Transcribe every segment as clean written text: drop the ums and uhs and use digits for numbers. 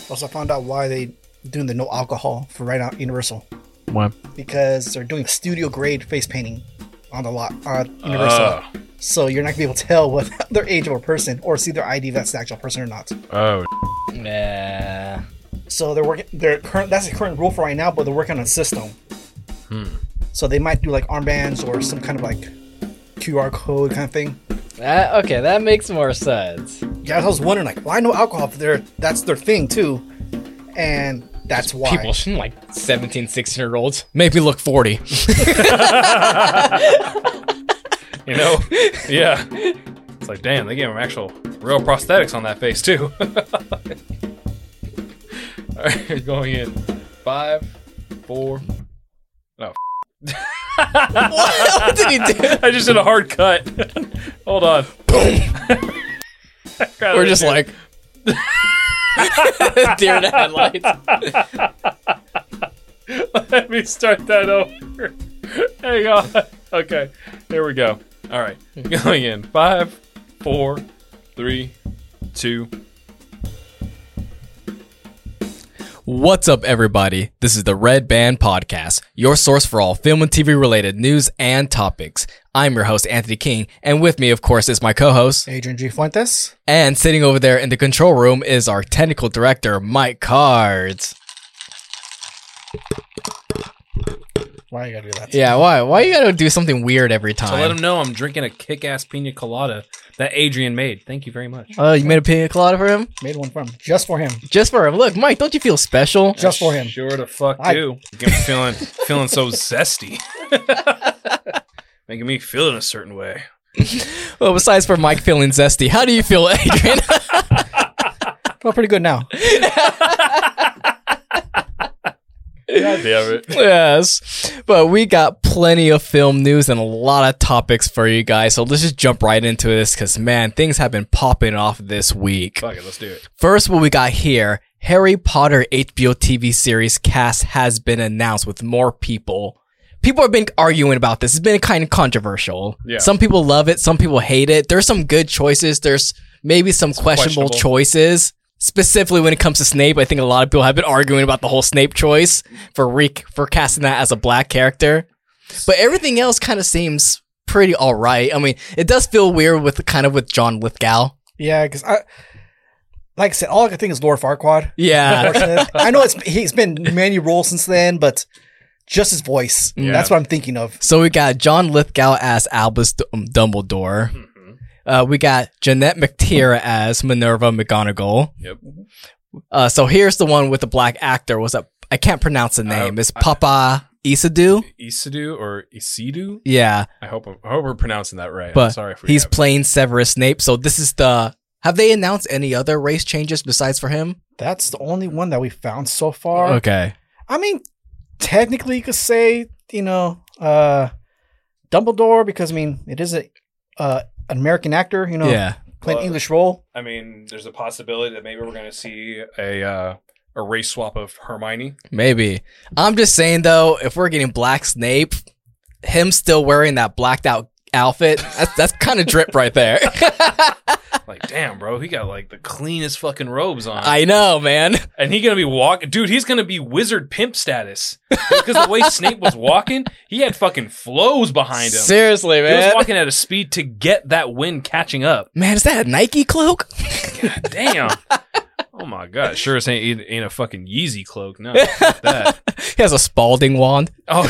Also, I found out why they doing the no alcohol for right now Universal. What? Because they're doing studio grade face painting on the lot Universal. So you're not gonna be able to tell what their age of a person or see their ID if that's the actual person or not. Oh. Yeah. So that's the current rule for right now, but they're working on a system. So they might do like armbands or some kind of like QR code kind of thing. Okay, that makes more sense. Yeah, I was wondering like why no alcohol if that's their thing too, and that's why. People like 17, 16-year-olds make me look 40. You know? Yeah. It's like, damn, they gave him actual real prosthetics on that face too. All right, going in 5, 4. No. What did he do? I just did a hard cut. Hold on. Boom. We're just like deer in the headlights. Let me start that over. Hang on. Okay, here we go. All right, going in 5, 4, 3, 2. What's up, everybody? This is the Red Band Podcast, your source for all film and TV related news and topics. I'm your host, Anthony King, and with me, of course, is my co-host, Adrian G. Fuentes. and sitting over there in the control room is our technical director, Mike Cards. Why you gotta do that? Yeah, why? Why you gotta do something weird every To let time? him know I'm drinking a kick-ass pina colada that Adrian made. Thank you very much. Oh, you made a pina colada for him? Made one for him, just for him, Just for him. Look, Mike, don't you feel special? just for him. Sure the fuck I- do. I'm feeling so zesty. Making me feel in a certain way. Well, besides for Mike feeling zesty, how do you feel, Adrian? Feel pretty good now. God damn it. Yes, but we got plenty of film news and a lot of topics for you guys, so let's just jump right into this because, man, things have been popping off this week. Fuck it, let's do it. First, what we got here, Harry Potter HBO TV series cast has been announced with more people. People have been arguing about this. It's been kind of controversial. Yeah. Some people love it. Some people hate it. There's some good choices. There's maybe some questionable choices. Specifically when it comes to Snape, I think a lot of people have been arguing about the whole Snape choice for casting that as a black character. But everything else kind of seems pretty all right. I mean, it does feel weird with John Lithgow. Yeah, because like I said, all I can think is Lord Farquaad. Yeah. Unfortunately. I know he's been many roles since then, but just his voice. Yeah. That's what I'm thinking of. So we got John Lithgow as Albus Dumbledore. We got Jeanette McTeer as Minerva McGonagall. Yep. So here's the one with the black actor. I can't pronounce the name. It's Papa Isidue. Isidue or Isidu? Yeah, I hope we're pronouncing that right. but I'm sorry if we he's have. playing Severus Snape. So this is have they announced any other race changes besides for him? That's the only one that we found so far. Okay. I mean, technically, you could say, Dumbledore, because, I mean, it is an American actor, Yeah. playing Well, English role. I mean, there's a possibility that maybe we're going to see a race swap of Hermione. Maybe. I'm just saying though, if we're getting black Snape, him still wearing that blacked out outfit, that's kind of drip right there. Like, damn, bro, he got like the cleanest fucking robes on. I know, man. And he's gonna be wizard pimp status. Because the way Snape was walking, he had fucking flows behind him. Seriously, He was man. walking at a speed to get that wind catching up. Man, is that a Nike cloak? God damn. Oh my god. Sure as ain't a fucking Yeezy cloak. No, fuck that. He has a Spalding wand. Oh,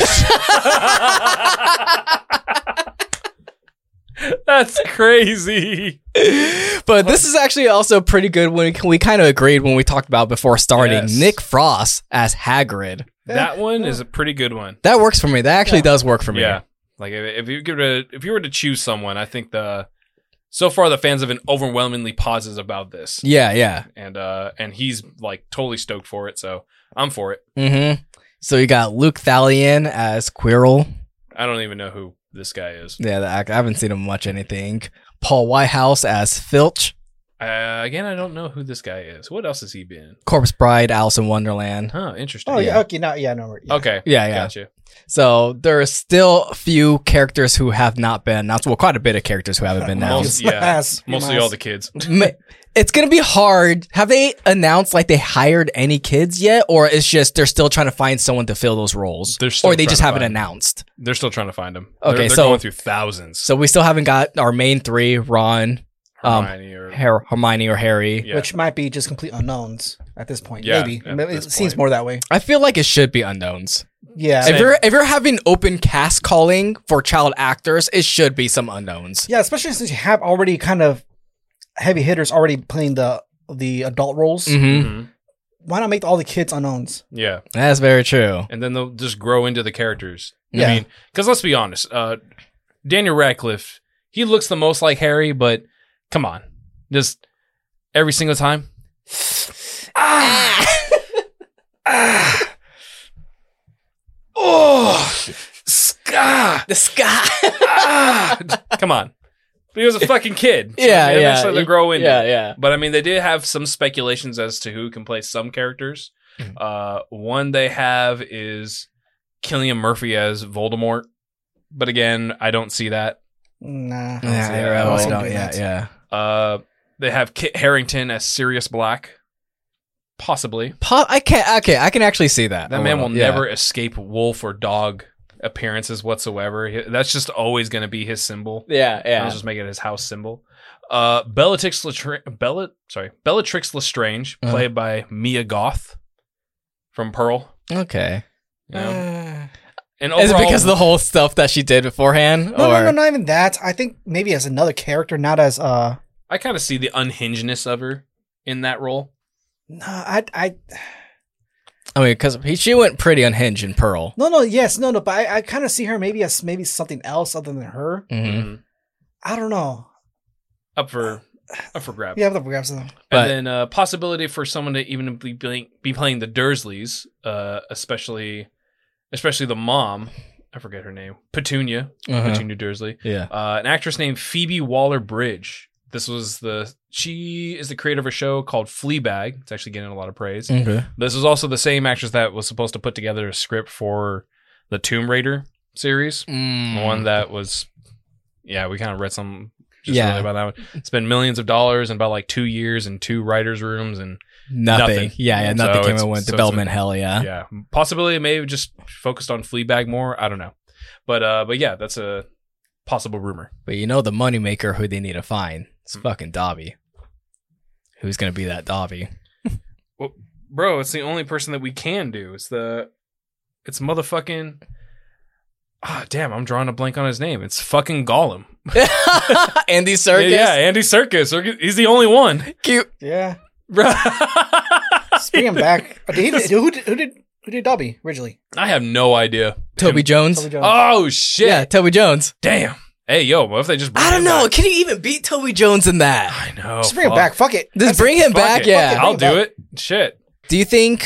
that's crazy. But this is actually also pretty good when we kind of agreed when we talked about before starting. Yes. Nick Frost as Hagrid. That one is a pretty good one. That works for me. That actually does work for me. Yeah. Like if you were to choose someone, I think so far the fans have been overwhelmingly positive about this. Yeah, yeah. And he's like totally stoked for it, so I'm for it. Mm-hmm. So you got Luke Thallian as Quirrell. I don't even know who this guy is. Yeah, the actor. I haven't seen him much anything. Paul Whitehouse as Filch. Again, I don't know who this guy is. What else has he been? Corpse Bride, Alice in Wonderland. Huh, interesting. Oh, yeah. Yeah. Okay. No, yeah. Okay. Yeah, yeah. Gotcha. So there are still a few characters who have not been announced. Well, quite a bit of characters who haven't been announced. Yeah. Yes. Mostly all the kids. It's gonna be hard. Have they announced like they hired any kids yet, or it's just they're still trying to find someone to fill those roles, or they just haven't announced? They're still trying to find them. Okay, they're so going through thousands. So we still haven't got our main three: Ron, Hermione or Harry, which might be just complete unknowns at this point. Yeah, maybe it seems more that way. I feel like it should be unknowns. Yeah, if you're having open cast calling for child actors, it should be some unknowns. Yeah, especially since you have already kind of heavy hitters already playing the adult roles. Mm-hmm. Why not make all the kids unknowns? Yeah, that's very true. And then they'll just grow into the characters. Yeah. I mean, because let's be honest, Daniel Radcliffe, he looks the most like Harry, but come on, just every single time. The sky. Come on. But he was a fucking kid. So Yeah. eventually they'll grow into it. Yeah. But I mean, they did have some speculations as to who can play some characters. One they have is Cillian Murphy as Voldemort. But again, I don't see that. Nah. They have Kit Harington as Sirius Black. Possibly. I can actually see that. That man will never escape wolf or dog appearances whatsoever. That's just always going to be his symbol. Yeah. I'll just make it his house symbol. Bellatrix Lestrange, played by Mia Goth from Pearl. Okay. You know? And overall, is it because of the whole stuff that she did beforehand? No, not even that. I think maybe as another character, not as I kind of see the unhingedness of her in that role. No, I mean, because she went pretty unhinged in Pearl. No, but I kind of see her maybe as maybe something else other than her. Mm-hmm. I don't know. Up for grabs. Yeah, up for grabs. And then possibility for someone to even be playing the Dursleys, especially the mom. I forget her name. Petunia Dursley. Yeah. An actress named Phoebe Waller-Bridge. She is the creator of a show called Fleabag. It's actually getting a lot of praise. Okay. This is also the same actress that was supposed to put together a script for the Tomb Raider series. One that was, we kind of read some really about that one. Spent millions of dollars in about like 2 years in 2 writers' rooms and nothing. Yeah, nothing came in with development hell, yeah. Yeah. Possibility maybe just focused on Fleabag more. I don't know. But yeah, that's a possible rumor. But the moneymaker who they need to find. It's fucking Dobby. Who's gonna be that Dobby? Well, bro, it's the only person that we can do. It's motherfucking. Damn, I'm drawing a blank on his name. It's fucking Gollum. Andy Serkis. Yeah, Andy Serkis. He's the only one. Cute. Yeah. Bring him back. Who did Dobby originally? I have no idea. Toby Jones. Oh shit. Yeah, Toby Jones. Damn. Hey, yo, what if they just bring I don't know. back? Can you even beat Toby Jones in that? I know. Just bring him back. Fuck it. Just bring him back, yeah. I'll do it. Shit. Do you think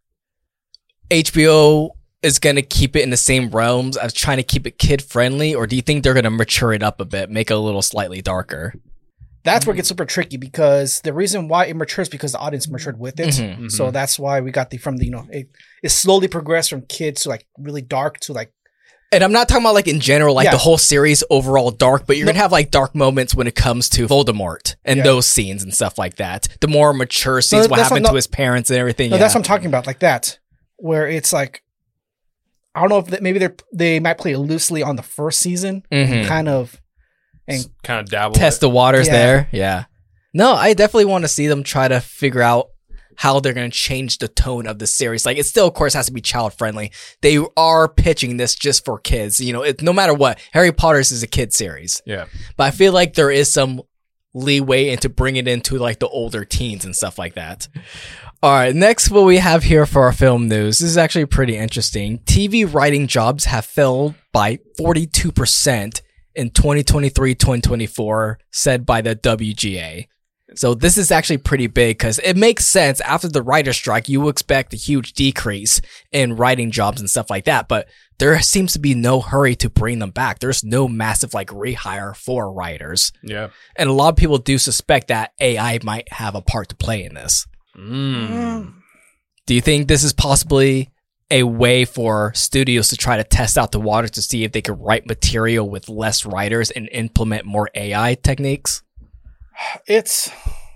HBO is going to keep it in the same realms as trying to keep it kid-friendly, or do you think they're going to mature it up a bit, make it a little slightly darker? That's where it gets super tricky because the reason why it matures because the audience matured with it. Mm-hmm. So that's why we got it slowly progressed from kids to like really dark to like. And I'm not talking about like in general, like the whole series overall dark, but you're going to have like dark moments when it comes to Voldemort and those scenes and stuff like that. The more mature scenes, what happened to his parents and everything. No, that's what I'm talking about. Like that, where it's like, I don't know if maybe they might play it loosely on the first season, kind of dabble, test the waters there. Yeah. No, I definitely want to see them try to figure out how they're going to change the tone of the series. Like, it still, of course, has to be child friendly. They are pitching this just for kids. No matter what, Harry Potter's is a kid series. Yeah. But I feel like there is some leeway into bringing it into like the older teens and stuff like that. All right, next what we have here for our film news. This is actually pretty interesting. TV writing jobs have fell by 42% in 2023-2024, said by the WGA. So this is actually pretty big because it makes sense. After the writer's strike, you would expect a huge decrease in writing jobs and stuff like that. But there seems to be no hurry to bring them back. There's no massive like rehire for writers. Yeah. And a lot of people do suspect that AI might have a part to play in this. Do you think this is possibly a way for studios to try to test out the water to see if they could write material with less writers and implement more AI techniques? It's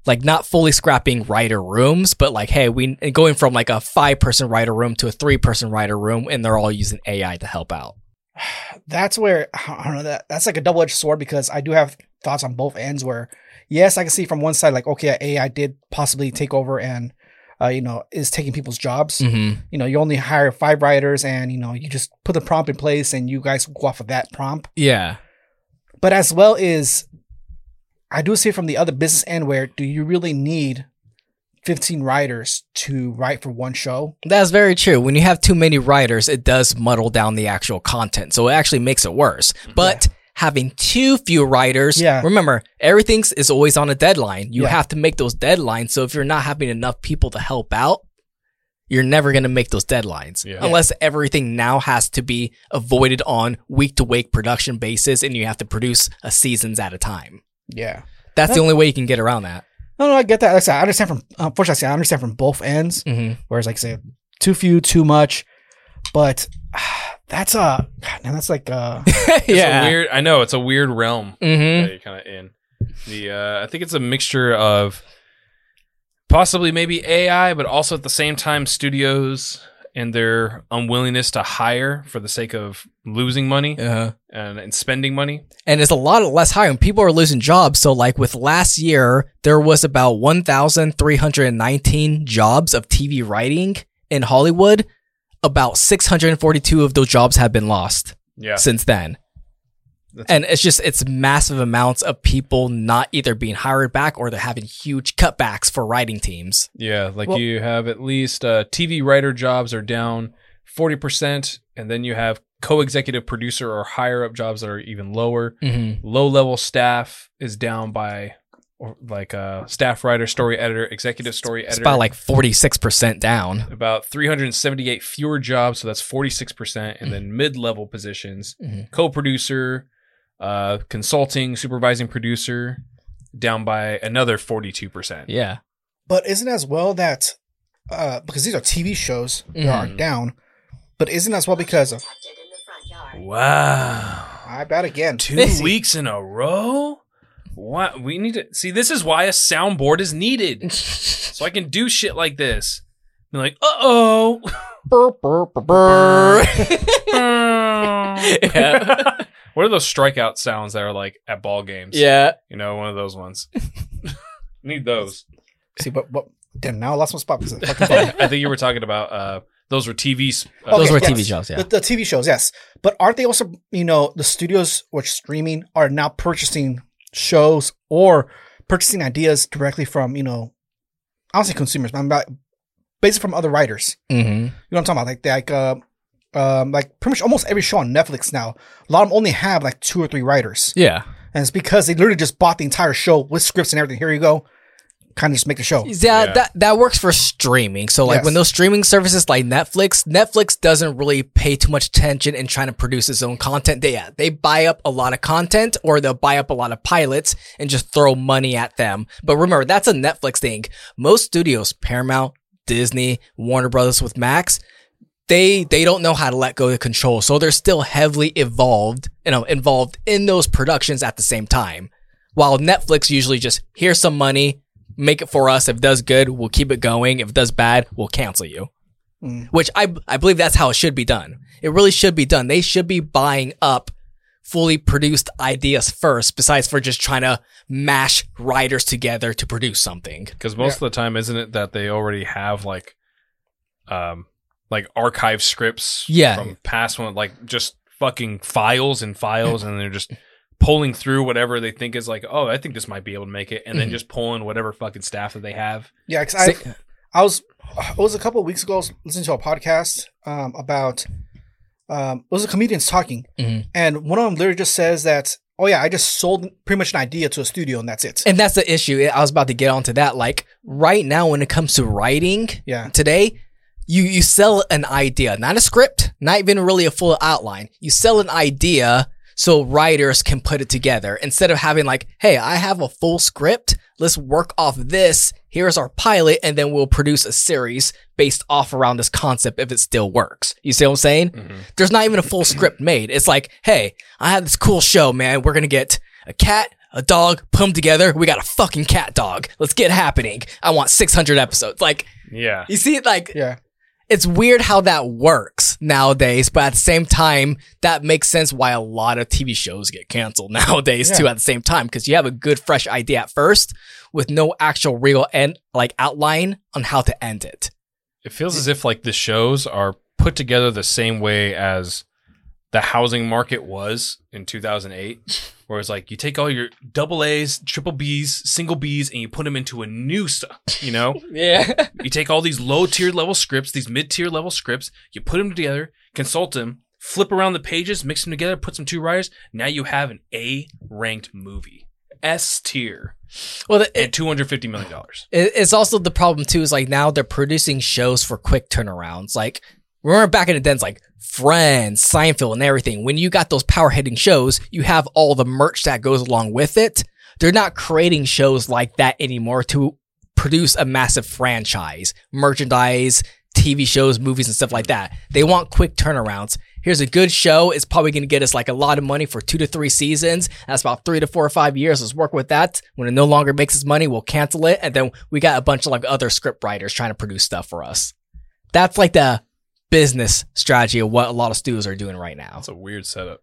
Like not fully scrapping writer rooms, but like, hey, we going from like a 5-person writer room to a 3-person writer room, and they're all using AI to help out. That's where I don't know, that's like a double-edged sword, because I do have thoughts on both ends where, yes, I can see from one side, like, okay, AI did possibly take over and, is taking people's jobs. Mm-hmm. You only hire 5 writers and, you just put the prompt in place and you guys go off of that prompt. Yeah. But as well as, I do see it from the other business end where, do you really need 15 writers to write for one show? That's very true. When you have too many writers, it does muddle down the actual content. So it actually makes it worse. But having too few writers, remember, everything is always on a deadline. You have to make those deadlines. So if you're not having enough people to help out, you're never going to make those deadlines. Unless everything now has to be avoided on week-to-week production basis and you have to produce a seasons at a time. Yeah. That's the only way you can get around that. No, I get that. Like I said, I understand from, unfortunately, I understand from both ends. Mm-hmm. Whereas, like I say, too few, too much. But that's like it's a weird. I know it's a weird realm that you're kind of in. I think it's a mixture of possibly maybe AI, but also at the same time studios and their unwillingness to hire for the sake of losing money and spending money. And it's a lot less hiring. People are losing jobs. So like with last year, there was about 1,319 jobs of TV writing in Hollywood. About 642 of those jobs have been lost since then. And it's massive amounts of people not either being hired back or they're having huge cutbacks for writing teams. Yeah, you have at least TV writer jobs are down 40%, and then you have co-executive producer or higher up jobs that are even lower. Low-level staff is down by staff writer, story editor, executive story editor. It's about like 46% down. About 378 fewer jobs, so that's 46%. And then mid-level positions, co-producer, consulting, supervising producer, down by another 42%. Yeah. But isn't as well that, because these are TV shows that are down, but isn't as well because of... Wow. I bet again. 2 weeks in a row? What? We need to... See, this is why a soundboard is needed. So I can do shit like this. Be like, uh-oh. What are those strikeout sounds that are like at ball games? Yeah. One of those ones. Need those. See, but damn, now I lost my spot. I think you were talking about those were TVs. Those were TV shows, yeah. The TV shows, yes. But aren't they also, the studios which streaming are now purchasing shows or purchasing ideas directly from, I don't say consumers, but I'm about basically from other writers. You know what I'm talking about? Like pretty much almost every show on Netflix now, a lot of them only have like 2 or 3 writers. Yeah. And it's because they literally just bought the entire show with scripts and everything. Here you go. Kind of just make the show. Yeah. That works for streaming. So like when those streaming services like Netflix doesn't really pay too much attention in trying to produce its own content. They buy up a lot of content or they'll buy up a lot of pilots and just throw money at them. But remember, that's a Netflix thing. Most studios, Paramount, Disney, Warner Brothers with Max, they don't know how to let go of control. So they're still heavily involved in those productions at the same time. While Netflix usually just, here's some money, make it for us. If it does good, we'll keep it going. If it does bad, we'll cancel you. Which I believe that's how it should be done. It really should be done. They should be buying up fully produced ideas first, besides for just trying to mash writers together to produce something. Because most of the time, isn't it that they already have like archive scripts from past one, like just fucking files and they're just pulling through whatever they think is like, oh, I think this might be able to make it, and then just pulling whatever fucking staff that they have. Yeah, because it was a couple of weeks ago, I was listening to a podcast about it was a comedians talking, and one of them literally just says that, oh yeah, I just sold pretty much an idea to a studio and that's it. And that's the issue. I was about to get onto that. Like right now, when it comes to writing, today, you sell an idea, not a script, not even really a full outline. You sell an idea so writers can put it together instead of having like, hey, I have a full script. Let's work off this. Here's our pilot. And then we'll produce a series based off around this concept if it still works. You see what I'm saying? There's not even a full script made. It's like, hey, I have this cool show, man. We're going to get a cat, a dog, put them together. We got a fucking cat dog. Let's get happening. I want 600 episodes. Like, yeah, you see, like, Yeah. it's weird how that works nowadays, but at the same time, that makes sense why a lot of TV shows get canceled nowadays too. At the same time, because you have a good, fresh idea at first with no actual real end, like outline on how to end it. It feels as if like the shows are put together the same way as the housing market was in 2008, where it's like you take all your double A's, triple B's, single B's, and you put them into a new stuff, you know? Yeah. You take all these low tier level scripts, these mid tier level scripts, you put them together, consult them, flip around the pages, mix them together, put some two writers. Now you have an A ranked movie, S tier, Well, and $250 million. It's also the problem too, is like now they're producing shows for quick turnarounds. Like, remember back in the days, like Friends, Seinfeld, and everything. When you got those power hitting shows, you have all the merch that goes along with it. They're not creating shows like that anymore to produce a massive franchise, merchandise, TV shows, movies, and stuff like that. They want quick turnarounds. Here's a good show. It's probably going to get us like a lot of money for 2 to 3 seasons. That's about 3 to 4 or 5 years. Let's work with that. When it no longer makes us money, we'll cancel it. And then we got a bunch of like other script writers trying to produce stuff for us. That's like the business strategy of what a lot of studios are doing right now. That's a weird setup.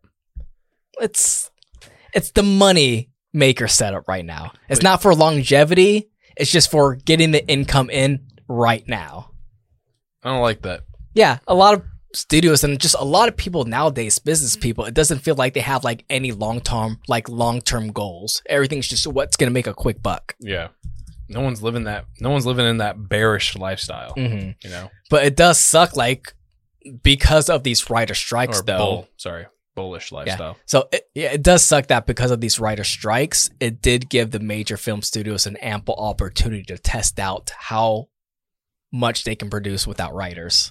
It's the money maker setup right now. It's not for longevity. It's just for getting the income in right now. I don't like that. Yeah, a lot of studios and just a lot of people nowadays, business people, it doesn't feel like they have like any long-term goals. Everything's just what's going to make a quick buck. Yeah. No one's living in that bearish lifestyle, you know? But it does suck, like, because of these writer strikes, bullish lifestyle. Yeah. So it does suck that because of these writer strikes, it did give the major film studios an ample opportunity to test out how much they can produce without writers.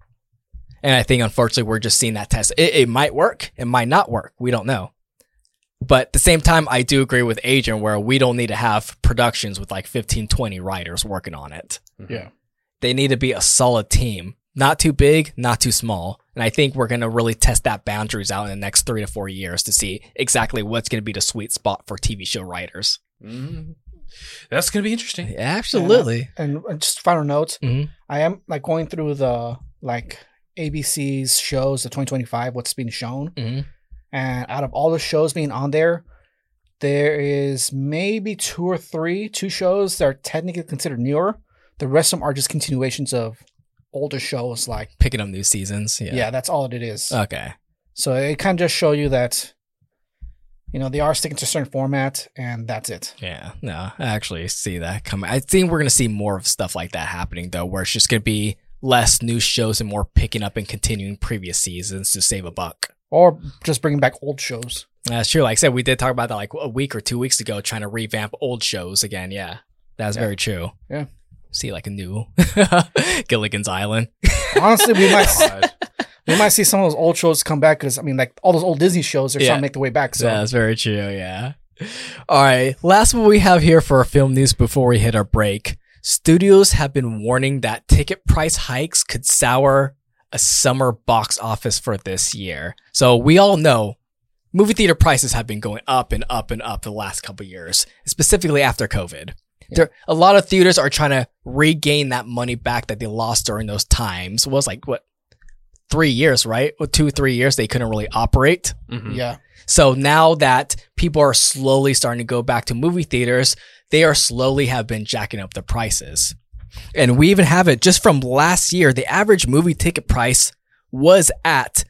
And I think, unfortunately, we're just seeing that test. It might work. It might not work. We don't know. But at the same time, I do agree with Adrian where we don't need to have productions with like 15, 20 writers working on it. Yeah. They need to be a solid team. Not too big, not too small. And I think we're going to really test that boundaries out in the next 3 to 4 years to see exactly what's going to be the sweet spot for TV show writers. Mm-hmm. That's going to be interesting. Yeah, absolutely. And just final notes. Mm-hmm. I am like going through the like ABC's shows, the 2025, what's being shown. Mm-hmm. And out of all the shows being on there, there is maybe 2 or 3 shows that are technically considered newer. The rest of them are just continuations of older shows, like picking up new seasons. Yeah, that's all it is. Okay. So it kind of just show you that, you know, they are sticking to a certain format, and that's it. Yeah, no, I actually see that coming. I think we're going to see more of stuff like that happening, though, where it's just going to be less new shows and more picking up and continuing previous seasons to save a buck. Or just bringing back old shows. That's true. Like I said, we did talk about that like a week or 2 weeks ago, trying to revamp old shows again. Yeah, that's very true. Yeah. See like a new Gilligan's Island. Honestly, we might see some of those old shows come back because, I mean, like all those old Disney shows are starting to make their way back. So. Yeah, that's very true. Yeah. All right. Last one we have here for our film news before we hit our break. Studios have been warning that ticket price hikes could sour a summer box office for this year. So we all know movie theater prices have been going up and up and up the last couple of years, specifically after COVID. Yeah. A lot of theaters are trying to regain that money back that they lost during those times. It was like, 3 years, right? 2, 3 years they couldn't really operate. Mm-hmm. Yeah. So now that people are slowly starting to go back to movie theaters, they are slowly have been jacking up the prices. And we even have it just from last year. The average movie ticket price was at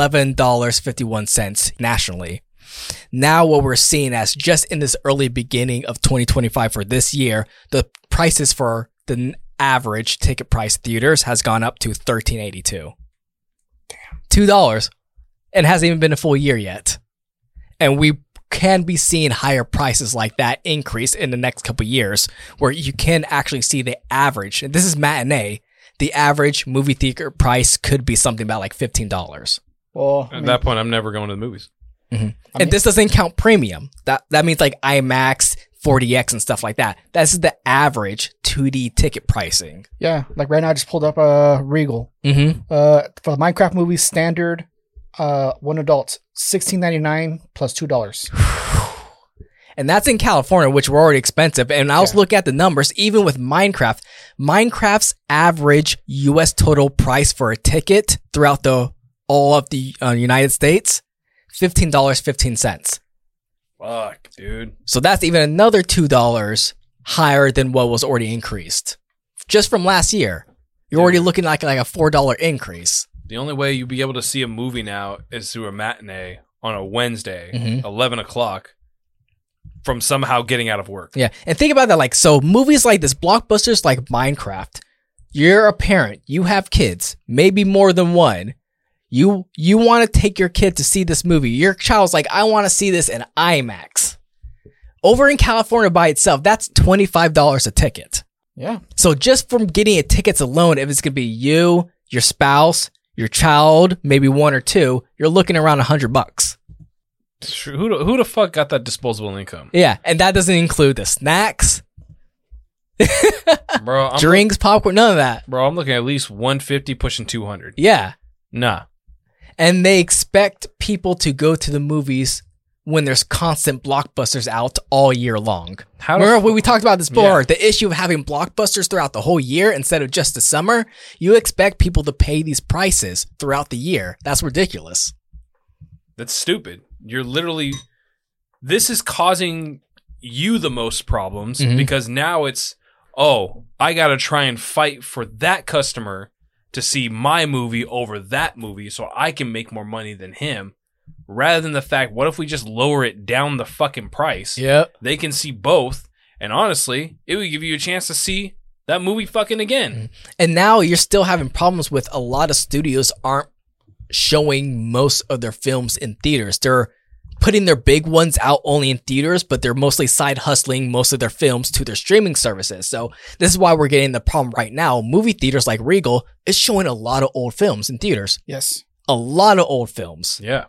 $11.51 nationally. Now what we're seeing as just in this early beginning of 2025 for this year, the prices for the average ticket price theaters has gone up to $13.82. Damn. $2. And hasn't even been a full year yet. And we can be seeing higher prices like that increase in the next couple of years, where you can actually see the average, and this is matinee, the average movie theater price could be something about like $15. Well, at that point, I'm never going to the movies. Mm-hmm. And this doesn't count premium. That means like IMAX, 4DX, and stuff like that. That's the average 2D ticket pricing. Yeah, like right now I just pulled up Regal. Mm-hmm. For the Minecraft movie standard, one adult, $16.99 plus $2. And that's in California, which were already expensive. And I was looking at the numbers, even with Minecraft's average U.S. total price for a ticket throughout all of the United States, $15.15. Fuck, dude. So that's even another $2 higher than what was already increased. Just from last year. You're already looking like a $4 increase. The only way you'll be able to see a movie now is through a matinee on a Wednesday, 11 o'clock, from somehow getting out of work. Yeah, and think about that. Like, so movies like this, blockbusters like Minecraft, you're a parent, you have kids, maybe more than one. You want to take your kid to see this movie. Your child's like, I want to see this in IMAX. Over in California by itself, that's $25 a ticket. Yeah. So just from getting a tickets alone, if it's going to be you, your spouse, your child, maybe one or two, you're looking around $100. Who the fuck got that disposable income? Yeah, and that doesn't include the snacks, bro. Drinks, popcorn, none of that. Bro, I'm looking at least 150 pushing 200. Yeah. Nah. And they expect people to go to the movies when there's constant blockbusters out all year long. Remember when we talked about this before, the issue of having blockbusters throughout the whole year instead of just the summer? You expect people to pay these prices throughout the year. That's ridiculous. That's stupid. You're literally... This is causing you the most problems because now it's, I got to try and fight for that customer to see my movie over that movie so I can make more money than him. Rather than the fact, what if we just lower it down the fucking price? Yep. They can see both. And honestly, it would give you a chance to see that movie fucking again. And now you're still having problems with a lot of studios aren't showing most of their films in theaters. They're putting their big ones out only in theaters, but they're mostly side hustling most of their films to their streaming services. So this is why we're getting the problem right now. Movie theaters like Regal is showing a lot of old films in theaters. Yes. A lot of old films. Yeah.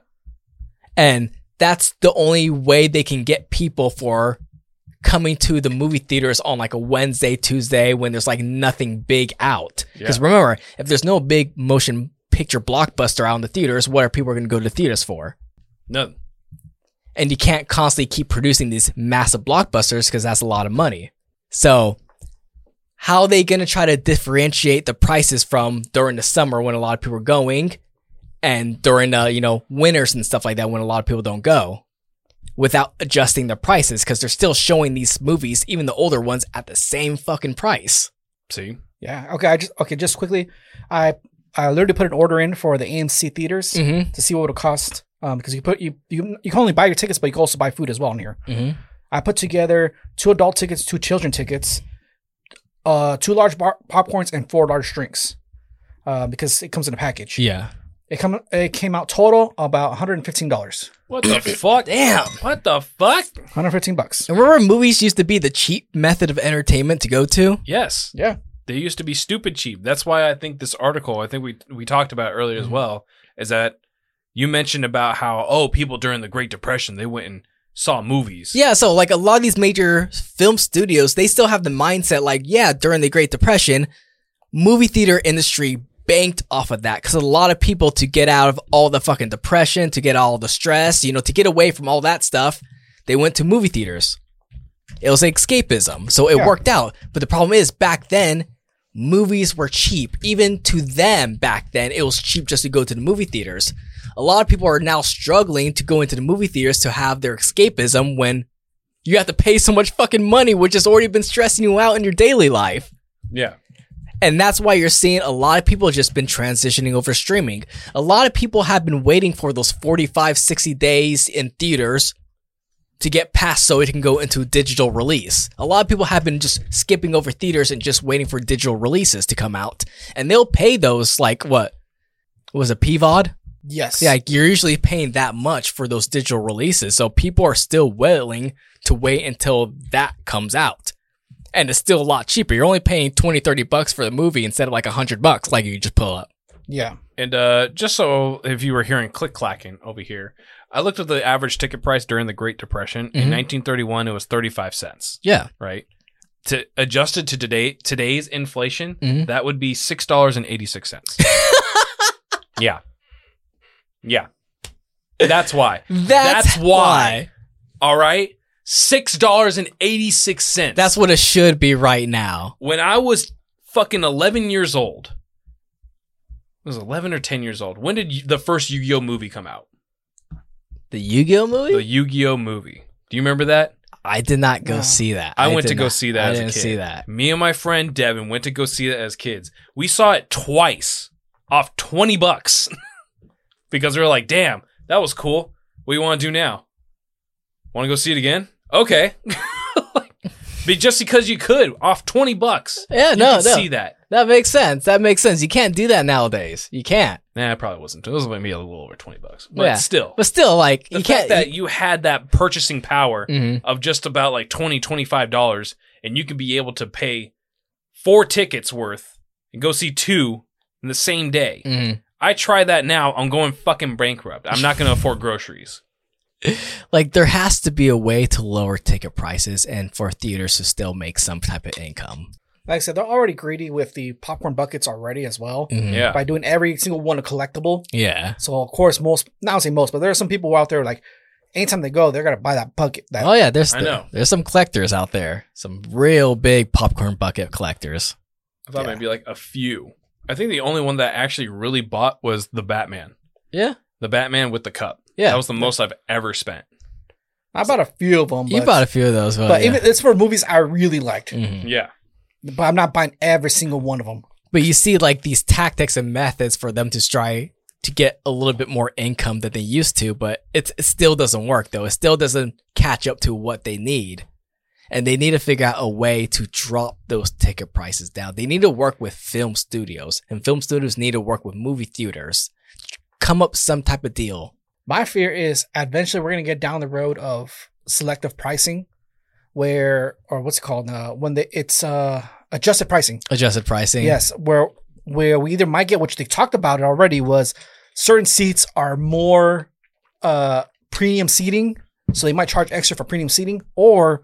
And that's the only way they can get people for coming to the movie theaters on like a Wednesday, Tuesday when there's like nothing big out. Because remember, if there's no big motion picture blockbuster out in the theaters, what are people going to go to theaters for? Nothing. And you can't constantly keep producing these massive blockbusters because that's a lot of money. So how are they going to try to differentiate the prices from during the summer when a lot of people are going and during the, winters and stuff like that when a lot of people don't go without adjusting the prices? Because they're still showing these movies, even the older ones, at the same fucking price. See? Yeah. Okay. Just quickly, I literally put an order in for the AMC theaters to see what it'll cost. Because you can only buy your tickets, but you can also buy food as well in here. I put together 2 adult tickets, 2 children tickets, 2 large popcorns, and 4 large drinks. Because it comes in a package. Yeah. It came out total about $115. What the fuck? Damn. What the fuck? $115. And remember, movies used to be the cheap method of entertainment to go to? Yes. Yeah. They used to be stupid cheap. That's why I think this article, I think we talked about earlier as well, is that you mentioned about how, people during the Great Depression, they went and saw movies. Yeah, so like a lot of these major film studios, they still have the mindset like, during the Great Depression, movie theater industry banked off of that because a lot of people, to get out of all the fucking depression, to get all the stress, to get away from all that stuff, they went to movie theaters. It was escapism, so it worked out. But the problem is, back then, movies were cheap. Even to them back then, it was cheap just to go to the movie theaters. A lot of people are now struggling to go into the movie theaters to have their escapism when you have to pay so much fucking money, which has already been stressing you out in your daily life. Yeah. And that's why you're seeing a lot of people just been transitioning over streaming. A lot of people have been waiting for those 45, 60 days in theaters to get past so it can go into digital release. A lot of people have been just skipping over theaters and just waiting for digital releases to come out. And they'll pay those like, what was it, PVOD? Yes. Yeah, you're usually paying that much for those digital releases. So people are still willing to wait until that comes out. And it's still a lot cheaper. You're only paying $20-$30 for the movie instead of like $100 like you just pull up. Yeah. And just so if you were hearing click-clacking over here, I looked at the average ticket price during the Great Depression. In 1931, it was 35 cents. Yeah. Right? Adjusted to today's inflation, that would be $6.86. Yeah. Yeah. That's why. That's why. All right? $6.86. That's what it should be right now. When I was fucking 11 years old. I was 11 or 10 years old. When did the first Yu-Gi-Oh movie come out? The Yu-Gi-Oh movie? The Yu-Gi-Oh movie. Do you remember that? I did not go see that. I went to go see that as a kid. I didn't see that. Me and my friend Devin went to go see it as kids. We saw it twice off $20 because we were like, damn, that was cool. What do you want to do now? Want to go see it again? Okay. But just because you could, off $20. Yeah, you no. see that. That makes sense. You can't do that nowadays. You can't. Nah, it probably wasn't. It was maybe a little over $20. But still. But still, like, the you fact can't. that you had that purchasing power Mhm. of just about like $20, $25, and you could be able to pay 4 tickets worth and go see 2 in the same day. Mhm. I try that now, I'm going fucking bankrupt. I'm not going to afford groceries. Like, there has to be a way to lower ticket prices and for theaters to still make some type of income. Like I said, they're already greedy with the popcorn buckets already as well. Mhm. Yeah. By doing every single one a collectible. Yeah. So of course, not say most, but there are some people out there like, anytime they go, they're gonna buy that bucket. Oh yeah, I know. there's some collectors out there, some real big popcorn bucket collectors. I thought maybe like a few. I think the only one that actually really bought was the Batman. Yeah. The Batman with the cup. Yeah. That was the most I've ever spent. I bought a few of them. You bought a few of those, but yeah. even it's for movies I really liked. Mhm. Yeah. But I'm not buying every single one of them. But you see, like, these tactics and methods for them to try to get a little bit more income than they used to, but it still doesn't work, though. It still doesn't catch up to what they need. And they need to figure out a way to drop those ticket prices down. They need to work with film studios, and film studios need to work with movie theaters. Come up with some type of deal. My fear is eventually we're going to get down the road of selective pricing or what's it called? It's adjusted pricing. Adjusted pricing. Yes. Where we either might get, which they talked about it already, was certain seats are more premium seating. So they might charge extra for premium seating, or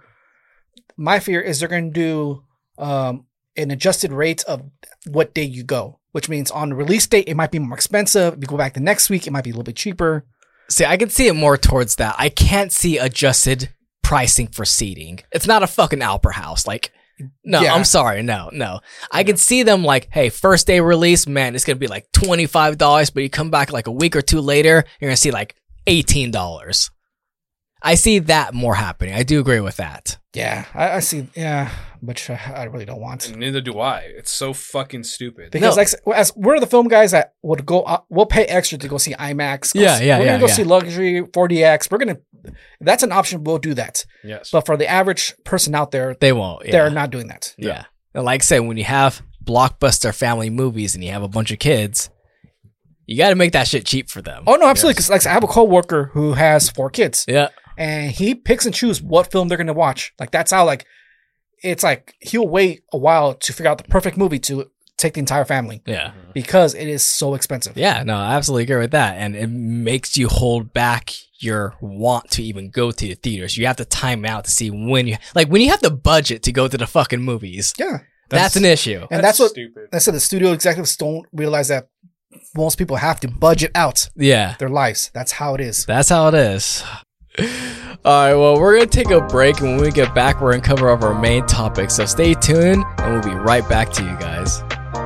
my fear is they're going to do an adjusted rate of what day you go, which means on the release date, it might be more expensive. If you go back the next week, it might be a little bit cheaper. See, I can see it more towards that. I can't see adjusted pricing for seating. It's not a fucking Opera House. Like, no, Yeah. I'm sorry. No. I can see them like, hey, first day release, man, it's going to be like $25, but you come back like a week or two later, you're going to see like $18. I see that more happening. I do agree with that. Yeah, I see. Yeah, which I really don't want. And neither do I. It's so fucking stupid. Because No. like, as we're the film guys that would go, we'll pay extra to go see IMAX. Yeah. We're gonna go see luxury 4DX. If that's an option, we'll do that. Yes. But for the average person out there, They won't. Yeah. they're not doing that. Yeah. And like I said, when you have blockbuster family movies and you have a bunch of kids, you got to make that shit cheap for them. Oh no, absolutely. Because like I have a coworker who has 4 kids, Yeah. and he picks and chooses what film they're gonna watch. Like that's how it's like he'll wait a while to figure out the perfect movie to take the entire family Yeah. because it is so expensive. Yeah, no, I absolutely agree with that. And it makes you hold back your want to even go to the theaters. You have to time out to see when you have the budget to go to the fucking movies. Yeah. That's an issue. And that's what stupid. I said. The studio executives don't realize that most people have to budget out Yeah. their lives. That's how it is. That's how it is. All right, well, we're going to take a break, and when we get back, we're going to cover up our main topic. So stay tuned, and we'll be right back to you guys.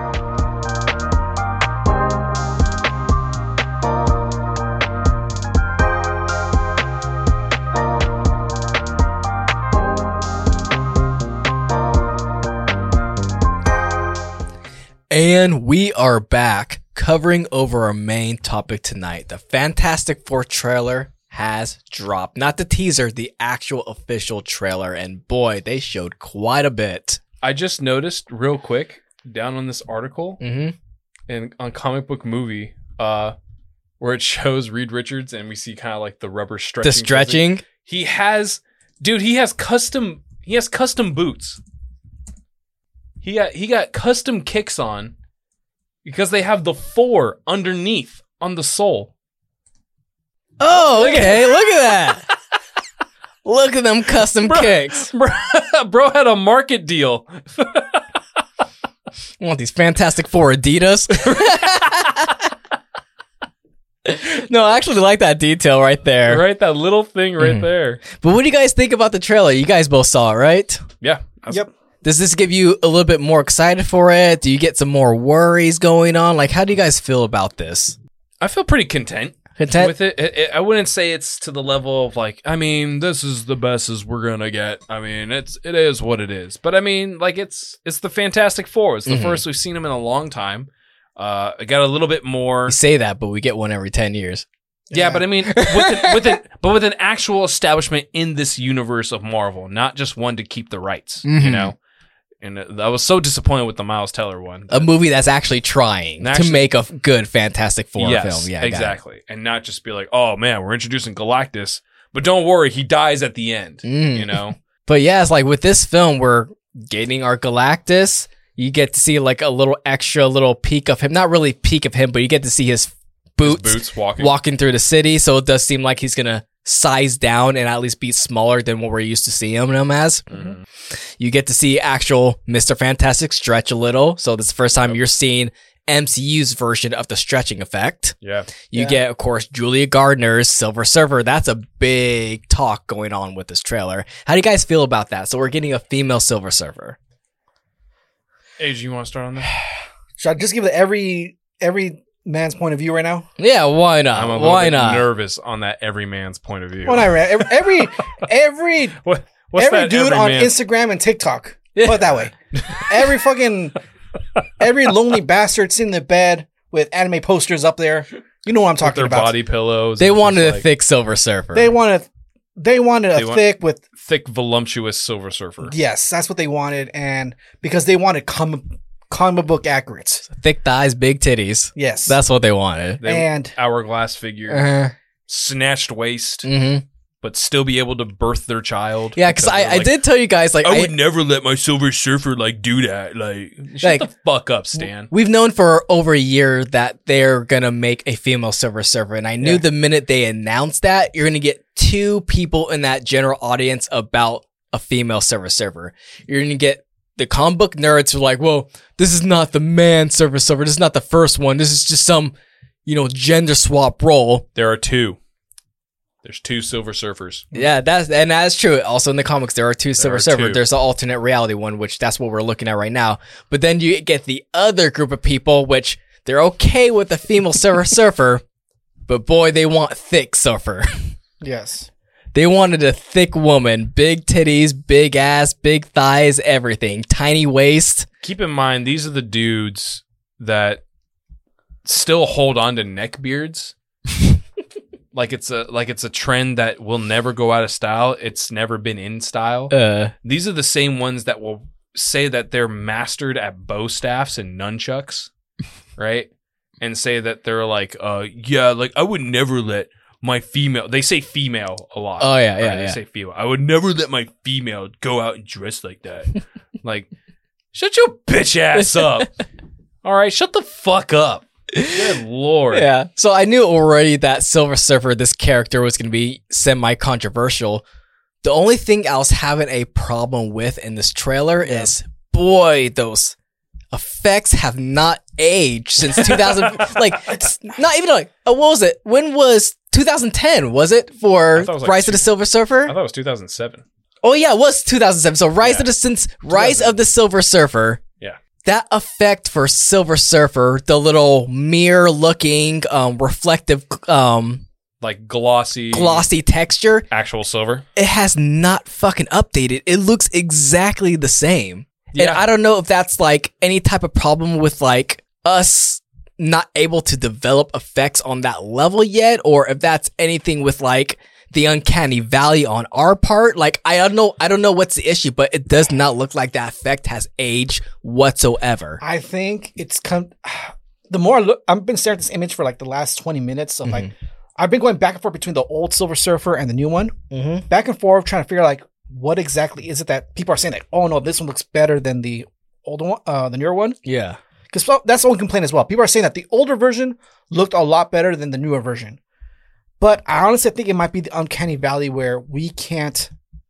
And we are back covering over our main topic tonight. The Fantastic Four trailer has dropped. Not the teaser, the actual official trailer. And boy, they showed quite a bit. I just noticed real quick down on this article Mm-hmm. and on Comic Book Movie, where it shows Reed Richards and we see kind of like the rubber stretching. The stretching. He has custom boots. He got custom kicks on because they have the 4 underneath on the sole. Oh, okay. Look at that. Look at them custom kicks. Bro had a market deal. I want these Fantastic Four Adidas. No, I actually like that detail right there. Right, that little thing right there. But what do you guys think about the trailer? You guys both saw it, right? Yeah. Yep. Does this give you a little bit more excited for it? Do you get some more worries going on? Like, how do you guys feel about this? I feel pretty content. Content with it. I wouldn't say it's to the level of like, I mean, this is the best as we're gonna get. I mean, it is what it is. But I mean, like it's the Fantastic Four. It's the first we've seen them in a long time. I got a little bit more. You say that, but we get one every 10 years. Yeah, but I mean, with an actual establishment in this universe of Marvel, not just one to keep the rights. You know. And I was so disappointed with the Miles Teller one. A movie that's actually trying to make a good Fantastic Four film. Yeah, exactly. And not just be like, oh man, we're introducing Galactus, but don't worry, he dies at the end, you know? But yeah, it's like with this film, we're getting our Galactus. You get to see like a little extra little peek of him. Not really peek of him, but you get to see his boots walking through the city. So it does seem like he's going to size down and at least be smaller than what we're used to seeing him as. You get to see actual Mr. Fantastic stretch a little. So this is the first time you're seeing MCU's version of the stretching effect. You get, of course, Julia Gardner's Silver Surfer. That's a big talk going on with this trailer. How do you guys feel about that? So we're getting a female Silver Surfer. Age, you want to start on that? Should I just give it every man's point of view right now? Yeah, why not? I'm a little bit nervous on that every man's point of view. Well, not every every dude on Instagram and TikTok. Put it that way. Every lonely bastard sitting in the bed with anime posters up there. You know what I'm talking about. Their body pillows. They wanted a thick Silver Surfer. They wanted thick, voluptuous Silver Surfer. Yes, that's what they wanted, and because they wanted comic book accurate. Thick thighs, big titties. Yes. That's what they wanted. And hourglass figure, snatched waist, but still be able to birth their child. Yeah, because I did tell you guys, like, I would never let my Silver Surfer, like, do that. Like, shut the fuck up, Stan. We've known for over a year that they're going to make a female Silver Surfer, and I knew the minute they announced that, you're going to get two people in that general audience about a female Silver Surfer. You're going to get the comic book nerds who are like, well, this is not the man Silver Surfer. This is not the first one. This is just some, gender swap role. There are two. There's two Silver Surfers. Yeah, that's true. Also in the comics, there are two Silver Surfers. There's the alternate reality one, which that's what we're looking at right now. But then you get the other group of people, which they're okay with the female Silver Surfer, but boy, they want thick Surfer. Yes. They wanted a thick woman, big titties, big ass, big thighs, everything, tiny waist. Keep in mind, these are the dudes that still hold on to neck beards. Like it's a trend that will never go out of style. It's never been in style. These are the same ones that will say that they're mastered at bow staffs and nunchucks, right? And say that they're like, like I would never let my female. They say female a lot. Oh yeah, right? yeah. They say female. I would never let my female go out and dress like that. Like, shut your bitch ass up. All right, shut the fuck up. Good Lord. Yeah. So I knew already that Silver Surfer, this character, was going to be semi-controversial. The only thing I was having a problem with in this trailer is, boy, those effects have not aged since 2000. Like, it's not even like, what was it? When was 2010? Was it for Rise of the Silver Surfer? I thought it was 2007. Oh yeah, it was 2007. So Rise of the Silver Surfer. That effect for Silver Surfer, the little mirror-looking, reflective, like glossy texture, actual silver, it has not fucking updated. It looks exactly the same. Yeah. And I don't know if that's like any type of problem with like us not able to develop effects on that level yet, or if that's anything with like the uncanny valley on our part. Like, I don't know what's the issue, but it does not look like that effect has aged whatsoever. I think it's the more I look, I've been staring at this image for like the last 20 minutes of like, I've been going back and forth between the old Silver Surfer and the new one, back and forth trying to figure like what exactly is it that people are saying like, oh no, this one looks better than the older one, the newer one. Yeah, because that's the one complaint as well. People are saying that the older version looked a lot better than the newer version. But I honestly think it might be the uncanny valley where we can't,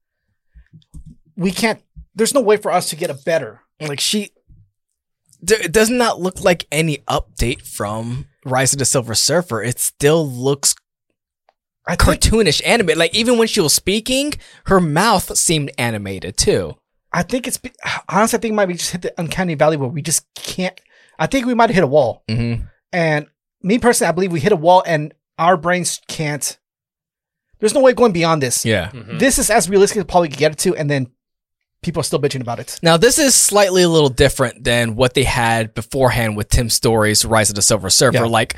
there's no way for us to get a better. Like it does not look like any update from Rise of the Silver Surfer, it still looks cartoonish animated. Like even when she was speaking, her mouth seemed animated too. I think honestly, I think it might be just hit the uncanny valley where we just can't. I think we might have hit a wall. Mm-hmm. And me personally, I believe we hit a wall and our brains can't. There's no way going beyond this. Yeah. Mm-hmm. This is as realistic as probably could get it to, and then people are still bitching about it. Now, this is slightly a little different than what they had beforehand with Tim Story's Rise of the Silver Surfer. Yeah. Like,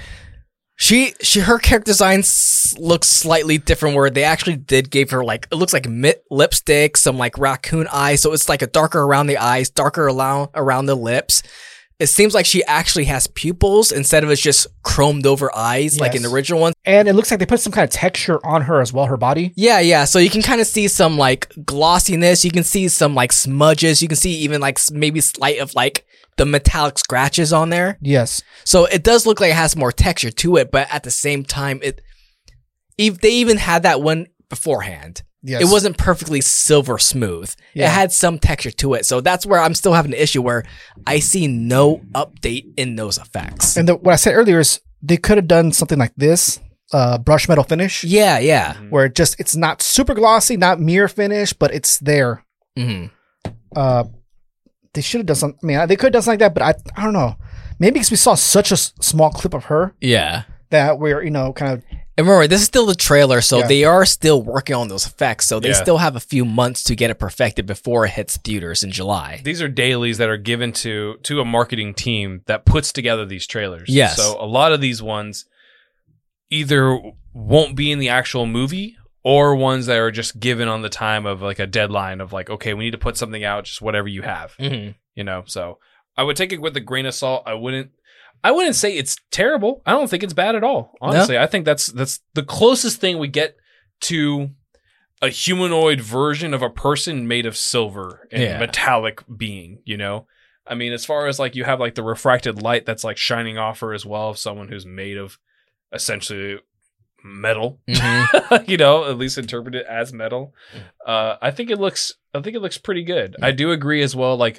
her character design looks slightly different, where they actually did give her like, it looks like lipstick, some like raccoon eyes. So it's like a darker around the eyes, darker around the lips. It seems like she actually has pupils instead of it's just chromed over eyes like in the original one. And it looks like they put some kind of texture on her as well, her body. Yeah. So you can kind of see some like glossiness. You can see some like smudges. You can see even like maybe slight of like the metallic scratches on there. Yes. So it does look like it has more texture to it, but at the same time, they even had that one beforehand. Yes. It wasn't perfectly silver smooth. Yeah. It had some texture to it. So that's where I'm still having an issue where I see no update in those effects. And what I said earlier is they could have done something like this, brush metal finish. Yeah. Where it's not super glossy, not mirror finish, but it's there. Mm-hmm. They should have done something. I mean, they could have done something like that, but I don't know. Maybe because we saw such a small clip of her. Yeah. That we're, kind of... And remember, this is still the trailer, so they are still working on those effects. So they still have a few months to get it perfected before it hits theaters in July. These are dailies that are given to a marketing team that puts together these trailers. Yes. So a lot of these ones either won't be in the actual movie or ones that are just given on the time of like a deadline of like, okay, we need to put something out, just whatever you have. Mm-hmm. So I would take it with a grain of salt. I wouldn't say it's terrible. I don't think it's bad at all. Honestly, no? I think that's the closest thing we get to a humanoid version of a person made of silver and metallic being, I mean, as far as like you have like the refracted light that's like shining off her as well of someone who's made of essentially metal, at least interpreted as metal. I think it looks pretty good. I do agree as well. Like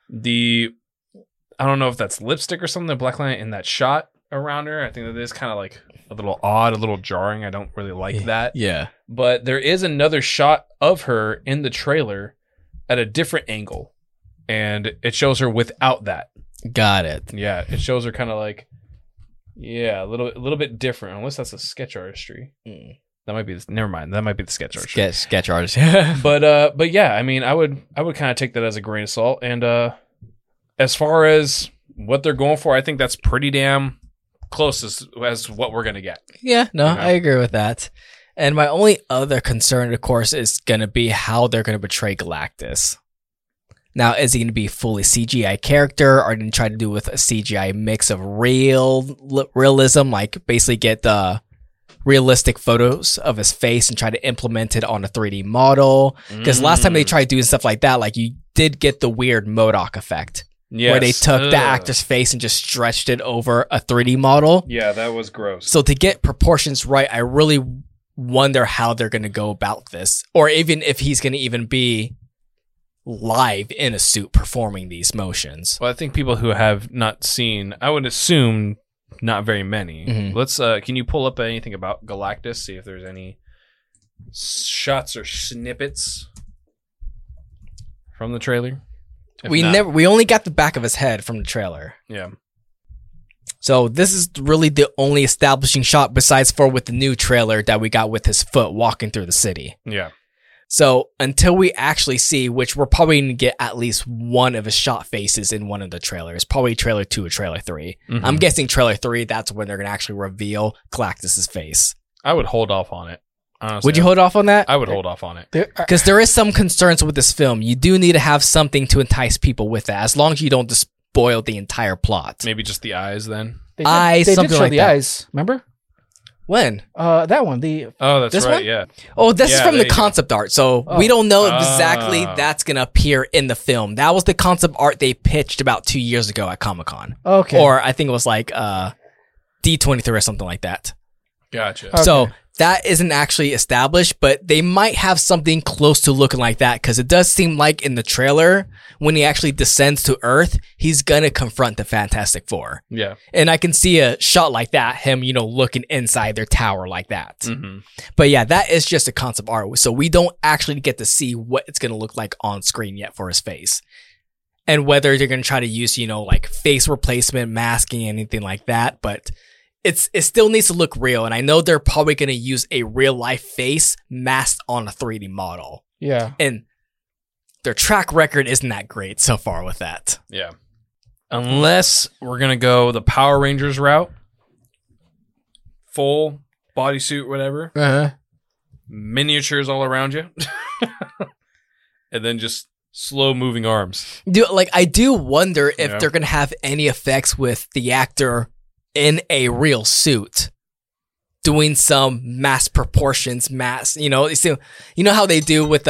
I don't know if that's lipstick or something, the black line in that shot around her. I think that is kind of like a little odd, a little jarring. I don't really like that. Yeah. But there is another shot of her in the trailer at a different angle. And it shows her without that. Got it. Yeah. It shows her kind of like, a little bit different, unless that's a sketch artistry. That might be never mind. That might be the sketch artistry. Sketch artist. But yeah, I mean, I would kind of take that as a grain of salt. And as far as what they're going for, I think that's pretty damn close as what we're going to get. Yeah, no, I agree with that. And my only other concern, of course, is going to be how they're going to portray Galactus. Now, is he going to be fully CGI character? Or are they going to try to do with a CGI mix of realism, like basically get the realistic photos of his face and try to implement it on a 3D model? Because last time they tried doing stuff like that, like you did get the weird MODOK effect. Yes. Where they took the actor's face and just stretched it over a 3D model. Yeah, that was gross. So to get proportions right, I really wonder how they're going to go about this. Or even if he's going to even be live in a suit performing these motions. Well, I think people who have not seen, I would assume not very many. Mm-hmm. Let's, can you pull up anything about Galactus? See if there's any shots or snippets from the trailer. We only got the back of his head from the trailer. Yeah. So this is really the only establishing shot besides with the new trailer that we got with his foot walking through the city. Yeah. So until we actually see, which we're probably going to get at least one of his shot faces in one of the trailers, probably trailer 2 or trailer 3. Mm-hmm. I'm guessing trailer 3, that's when they're going to actually reveal Galactus's face. I would hold off on it. Honestly, would you hold off on that? I would hold off on it. Because there is some concerns with this film. You do need to have something to entice people with that, as long as you don't just spoil the entire plot. Maybe just the eyes then? They did show the eyes, remember? When? That one. That's right, yeah. Oh, this is from the concept art, so we don't know exactly that's going to appear in the film. That was the concept art they pitched about 2 years ago at Comic-Con. Okay. Or I think it was like D23 or something like that. Gotcha. Okay. So that isn't actually established, but they might have something close to looking like that because it does seem like in the trailer, when he actually descends to Earth, he's going to confront the Fantastic Four. Yeah. And I can see a shot like that, him, looking inside their tower like that. Mm-hmm. But yeah, that is just a concept art. So we don't actually get to see what it's going to look like on screen yet for his face. And whether they're going to try to use, like face replacement, masking, anything like that. But it still needs to look real. And I know they're probably going to use a real life face masked on a 3D model. Yeah. And their track record isn't that great so far with that. Yeah. Unless we're going to go the Power Rangers route. Full bodysuit, whatever. Uh-huh. Miniatures all around you. And then just slow moving arms. I do wonder if they're going to have any effects with the actor in a real suit doing some mass proportions, you know how they do with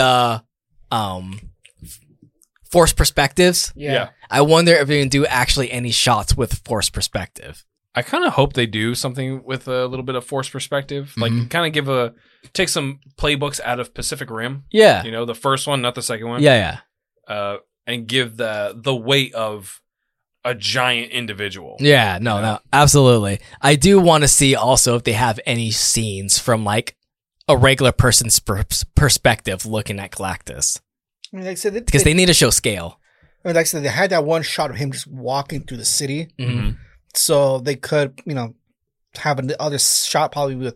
forced perspectives? Yeah. I wonder if they're going to do actually any shots with forced perspective. I kind of hope they do something with a little bit of forced perspective. Like kind of take some playbooks out of Pacific Rim. Yeah. The first one, not the second one. Yeah. And give the weight of a giant individual. Yeah, no, absolutely. I do want to see also if they have any scenes from like a regular person's perspective looking at Galactus. I mean, like I said, because they need to show scale. I mean, like I said, they had that one shot of him just walking through the city. Mm-hmm. So they could, have another shot probably with,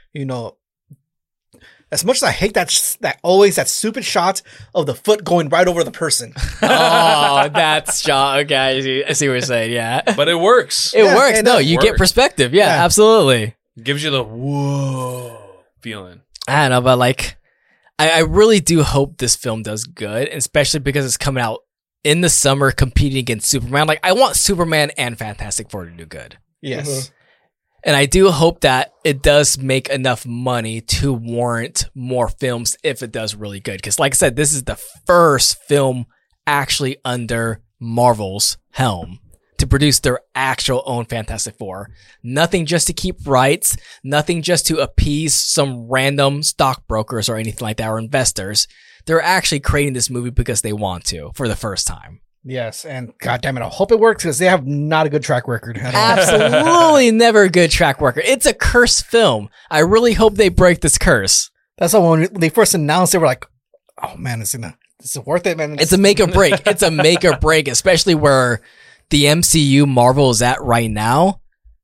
as much as I hate that stupid shot of the foot going right over the person. Oh, that's shot. Okay, I see what you're saying. Yeah, but it works. It works. No, you get perspective. Yeah, absolutely. It gives you the whoa feeling. I don't know, but I really do hope this film does good, especially because it's coming out in the summer competing against Superman. I want Superman and Fantastic Four to do good. Yes. Mm-hmm. And I do hope that it does make enough money to warrant more films if it does really good. Because like I said, this is the first film actually under Marvel's helm to produce their actual own Fantastic Four. Nothing just to keep rights, nothing just to appease some random stockbrokers or anything like that, or investors. They're actually creating this movie because they want to for the first time. Yes, and goddamn it, I hope it works because they have not a good track record at all. Absolutely never a good track record. It's a cursed film. I really hope they break this curse. That's why when they first announced it, we're like, oh man, is it worth it, man? It's a make or break. It's a make or break, especially where the MCU Marvel is at right now.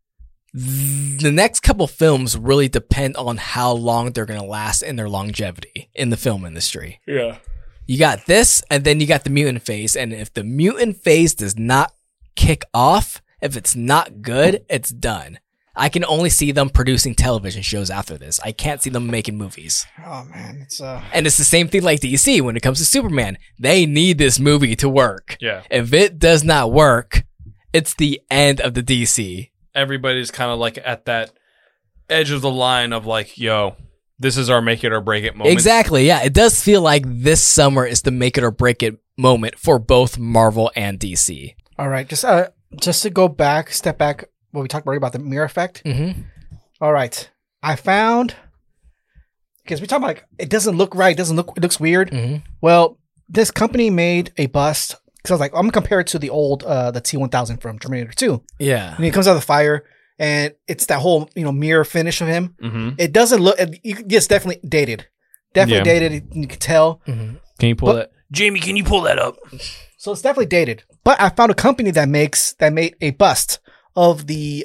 The next couple films really depend on how long they're going to last in their longevity in the film industry. Yeah. You got this, and then you got the mutant phase. And if the mutant phase does not kick off, if it's not good, it's done. I can only see them producing television shows after this. I can't see them making movies. Oh man, and it's the same thing like DC when it comes to Superman. They need this movie to work. Yeah. If it does not work, it's the end of the DC. Everybody's kind of at that edge of the line of yo, this is our make it or break it moment. Exactly. Yeah. It does feel like this summer is the make it or break it moment for both Marvel and DC. All right. Just to step back, what we talked about the mirror effect. Mm-hmm. All right. I found, because we talk about it doesn't look right. It looks weird. Mm-hmm. Well, this company made a bust. Because I was like, I'm going to compare it to the old, the T-1000 from Terminator 2. Yeah. And he comes out of the fire. And it's that whole, mirror finish of him. Mm-hmm. It doesn't look, it's definitely dated. Dated, you can tell. Mm-hmm. Can you pull that? Jamie, can you pull that up? So it's definitely dated. But I found a company that made a bust of the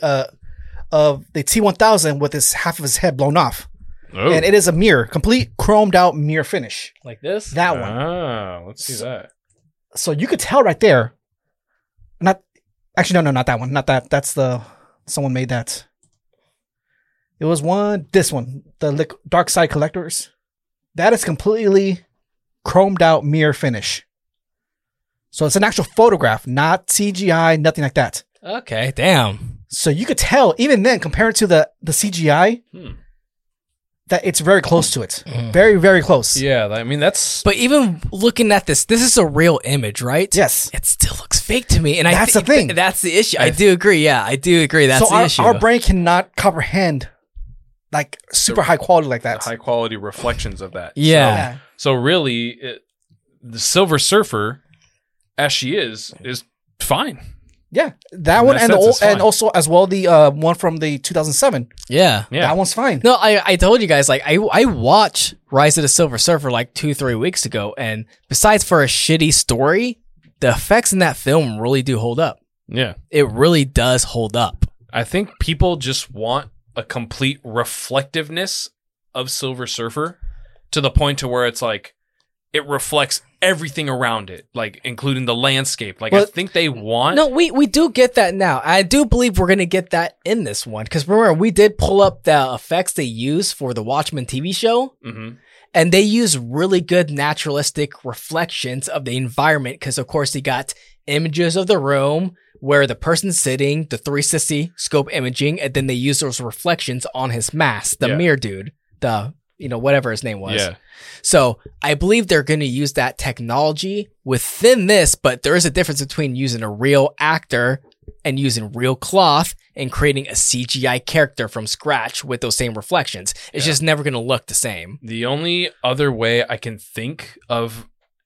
T-1000 with half of his head blown off. Oh. And it is a mirror, complete chromed out mirror finish. Like this? That one. Ah, let's see that. So you could tell right there. No, not that one. Not that. That's someone made that. It was this one, the Dark Side Collectors. That is completely chromed out mirror finish. So it's an actual photograph, not CGI, nothing like that. Okay, damn. So you could tell, even then, compared to the CGI, that it's very close to it. Very, very close. Yeah, I mean, that's... But even looking at this is a real image, right? Yes. It still looks fake to me. And that's the thing. That's the issue. I do agree. Yeah, I do agree. That's the issue. Our brain cannot comprehend like super high quality like that. High quality reflections of that. Yeah. So really, the Silver Surfer, as she is fine. Yeah, that one and and also as well the one from the 2007. Yeah. That one's fine. No, I told you guys, like, I watched Rise of the Silver Surfer like 2-3 weeks ago, and besides for a shitty story, the effects in that film really do hold up. Yeah. It really does hold up. I think people just want a complete reflectiveness of Silver Surfer to the point to where it's like it reflects everything around it, like including the landscape. Like, I think they want... No, we do get that now. I do believe we're going to get that in this one. Because remember, we did pull up the effects they use for the Watchmen TV show. Mm-hmm. And they use really good naturalistic reflections of the environment. Because, of course, they got images of the room where the person's sitting, the 360 scope imaging, and then they use those reflections on his mask, the mirror dude, the... whatever his name was. Yeah. So I believe they're going to use that technology within this, but there is a difference between using a real actor and using real cloth and creating a CGI character from scratch with those same reflections. It's just never going to look the same. The only other way I can think of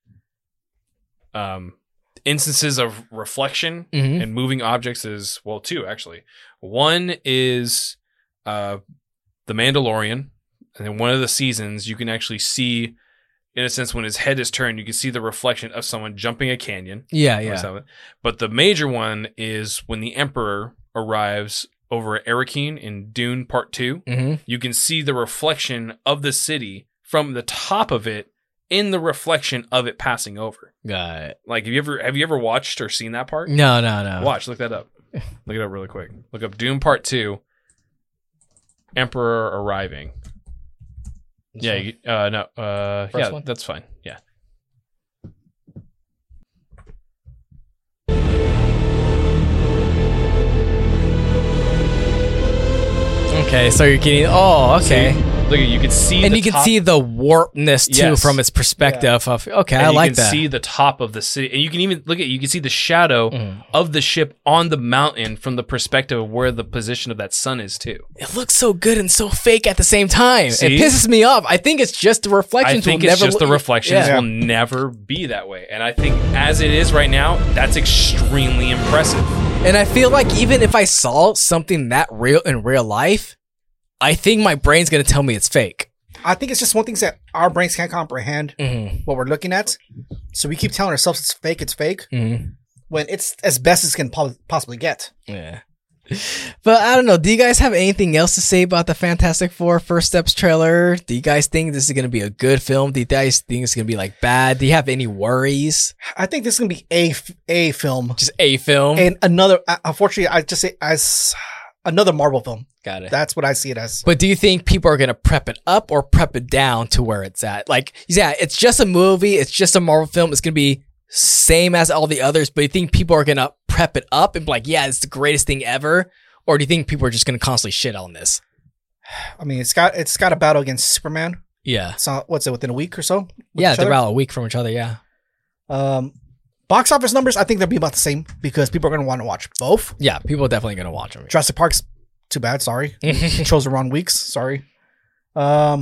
instances of reflection and moving objects is, well, two, actually. One is The Mandalorian. And in one of the seasons, you can actually see, in a sense, when his head is turned, you can see the reflection of someone jumping a canyon. Yeah. But the major one is when the Emperor arrives over at Arrakeen in Dune Part 2. Mm-hmm. You can see the reflection of the city from the top of it in the reflection of it passing over. Got it. Like, have you ever watched or seen that part? No. Look that up. Look it up really quick. Look up Dune Part 2, Emperor arriving. Yeah, one? that's fine. Yeah. Okay, so you're getting... Oh, okay. See? Look, you can see and you can see the warpness, too, from its perspective of... Okay, I like that. You can see the top of the city. And you can even... you can see the shadow of the ship on the mountain from the perspective of where the position of that sun is, too. It looks so good and so fake at the same time. See? It pisses me off. I think it's just the reflections. The reflections will never be that way. And I think as it is right now, that's extremely impressive. And I feel like even if I saw something that real in real life, I think my brain's going to tell me it's fake. I think it's just one thing that our brains can't comprehend what we're looking at. So we keep telling ourselves it's fake, when it's as best as it can possibly get. Yeah. But I don't know. Do you guys have anything else to say about the Fantastic Four First Steps trailer? Do you guys think this is going to be a good film? Do you guys think it's going to be like bad? Do you have any worries? I think this is going to be a film. Just a film? And another, unfortunately, I just say as another Marvel film. Got it. That's what I see it as. But do you think people are going to prep it up or prep it down to where it's at? Like, yeah, it's just a movie. It's just a Marvel film. It's going to be same as all the others. But do you think people are going to prep it up and be like, yeah, it's the greatest thing ever? Or do you think people are just going to constantly shit on this? I mean, it's got a battle against Superman. Yeah. So what's it, within a week or so? Yeah, they're about a week from each other, yeah. Box office numbers, I think they'll be about the same because people are going to want to watch both. Yeah, people are definitely going to watch them. Jurassic Park's too bad, sorry. Chose the wrong weeks, sorry. I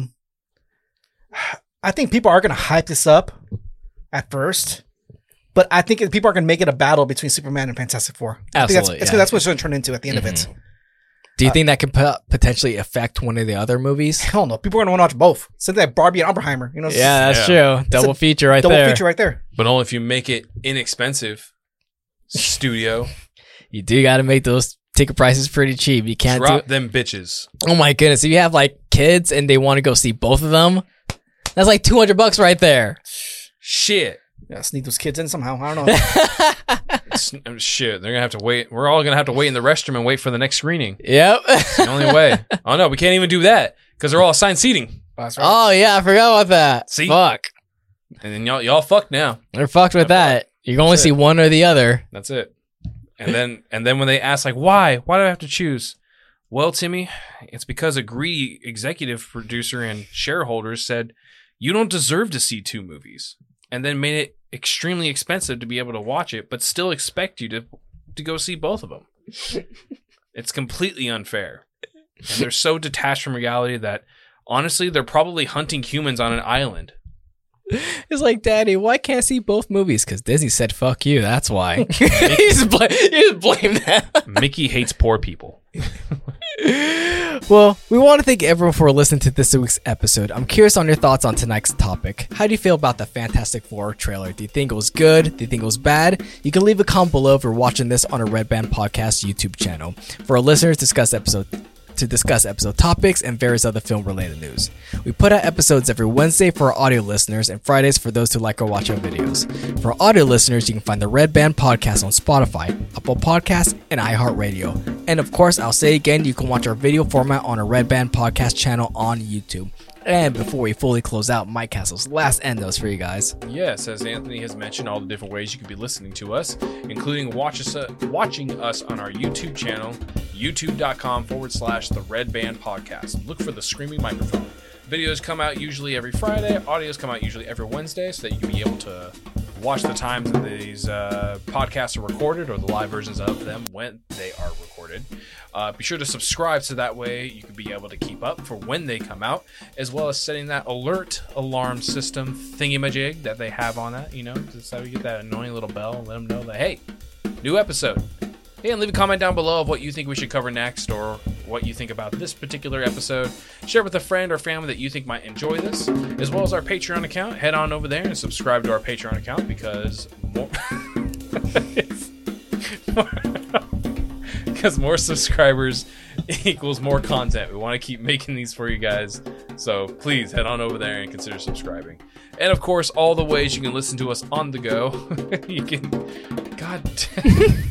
think people are going to hype this up at first, but I think people are going to make it a battle between Superman and Fantastic Four. Absolutely. That's what it's going to turn into at the end of it. Do you think that could potentially affect one of the other movies? Hell no. People are going to want to watch both. Something like Barbie and Oppenheimer. You know, yeah, that's true. Double feature right there. Double feature right there. But only if you make it inexpensive. Studio. You do got to make those ticket prices pretty cheap. You can't drop them bitches. Oh my goodness. If you have like kids and they want to go see both of them, that's like $200 right there. Shit. Yeah, sneak those kids in somehow. I don't know. Shit, they're gonna have to wait. We're all gonna have to wait in the restroom and wait for the next screening. Yep. It's the only way. Oh no, we can't even do that because they're all assigned seating. That's right. Oh yeah, I forgot about that. See? Fuck. And then y'all fucked now. They're fucked with that. You can only see one or the other. That's it. And then when they ask like why do I have to choose? Well, Timmy, it's because a greedy executive producer and shareholders said you don't deserve to see two movies. And then made it extremely expensive to be able to watch it, but still expect you to go see both of them. It's completely unfair. And they're so detached from reality that, honestly, they're probably hunting humans on an island. It's like, Daddy, why can't I see both movies? Because Disney said, fuck you. That's why. You just blame that. Mickey hates poor people. Well, we want to thank everyone for listening to this week's episode. I'm curious on your thoughts on tonight's topic. How do you feel about the Fantastic Four trailer? Do you think it was good? Do you think it was bad? You can leave a comment below if you're watching this on a Red Band Podcast YouTube channel. For our listeners, discuss episode topics and various other film-related news. We put out episodes every Wednesday for our audio listeners and Fridays for those who like or watch our videos. For our audio listeners, you can find the Red Band Podcast on Spotify, Apple Podcasts, and iHeartRadio. And of course, I'll say again, you can watch our video format on our Red Band Podcast channel on YouTube. And before we fully close out, Mike Castle's last endos for you guys. Yes, as Anthony has mentioned, all the different ways you could be listening to us, including watching us on our YouTube channel, youtube.com/The Red Band Podcast. Look for the Screaming Microphone. Videos come out usually every Friday. Audios come out usually every Wednesday, so that you can be able to watch the times that these podcasts are recorded, or the live versions of them when they are recorded. Be sure to subscribe so that way you can be able to keep up for when they come out, as well as setting that alert alarm system thingy-majig that they have on that, just so you get that annoying little bell and let them know that, hey, new episode. Hey, and leave a comment down below of what you think we should cover next, or what you think about this particular episode. Share it with a friend or family that you think might enjoy this, as well as our Patreon account. Head on over there and subscribe to our Patreon account, because more subscribers equals more content. We want to keep making these for you guys, so please head on over there and consider subscribing. And of course, all the ways you can listen to us on the go. You can, god damn.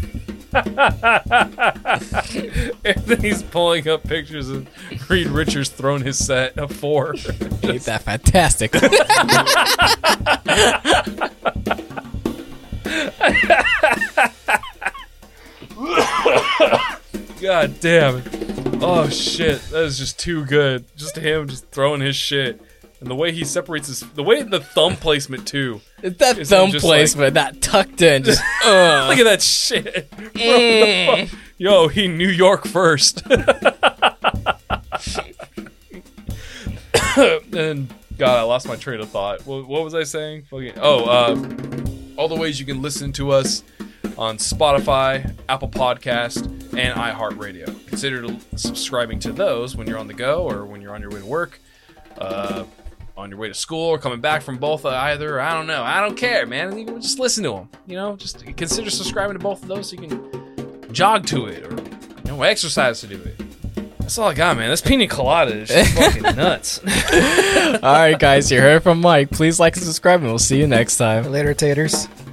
Anthony's pulling up pictures of Reed Richards throwing his set of 4. Ain't that fantastic? God damn it. Oh shit, that is just too good. Just him just throwing his shit. And the way he separates the way the thumb placement too. It's that thumb placement, that tucked in. Just, look at that shit. Yo, he New York first. And God, I lost my train of thought. What was I saying? All the ways you can listen to us on Spotify, Apple Podcast, and iHeartRadio. Consider subscribing to those when you're on the go, or when you're on your way to work, on your way to school, or coming back from both either. I don't know. I don't care, man. Even just listen to them. Just consider subscribing to both of those so you can jog to it, or exercise to do it. That's all I got, man. This pina colada is just fucking nuts. All right, guys, you heard from Mike. Please like and subscribe, and we'll see you next time. Later, taters.